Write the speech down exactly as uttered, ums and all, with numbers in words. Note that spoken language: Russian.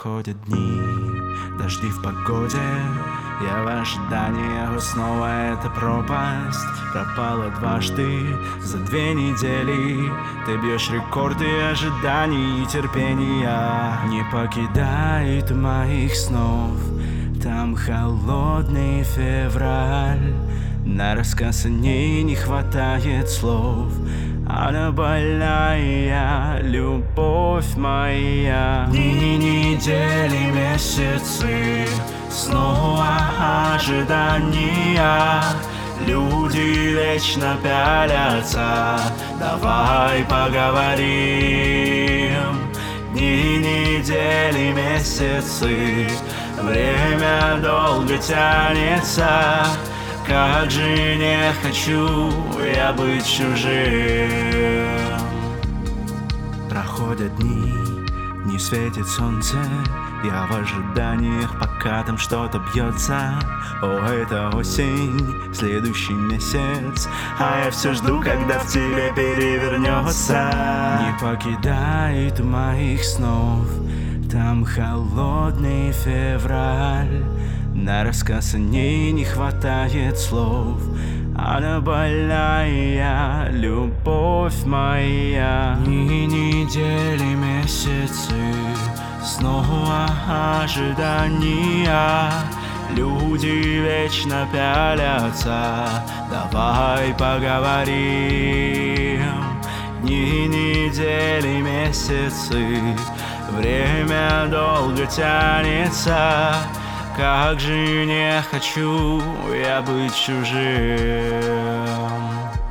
Проходят дни, дожди в погоде, я в ожидании, снова эта пропасть. Пропала дважды за две недели. Ты бьешь рекорды ожиданий и терпения. Не покидает моих снов. Там холодный февраль. На рассказ о ней не хватает слов. Она больная, любовь моя. Дни, недели, месяцы, снова ожидания. Люди вечно пялятся, давай поговорим. Дни, недели, месяцы, время долго тянется. Как же не хочу я быть чужим. Проходят дни, не светит солнце. Я в ожиданиях, пока там что-то бьется. О, это осень, следующий месяц, а я все жду, когда в тебе перевернется. Не покидает моих снов. Там холодный февраль. На рассказ о ней не хватает слов. Она больная, любовь моя. Дни, недели, месяцы, снова ожидания. Люди вечно пялятся, давай поговорим. Дни, недели, месяцы, время долго тянется. Как же не хочу я быть чужим.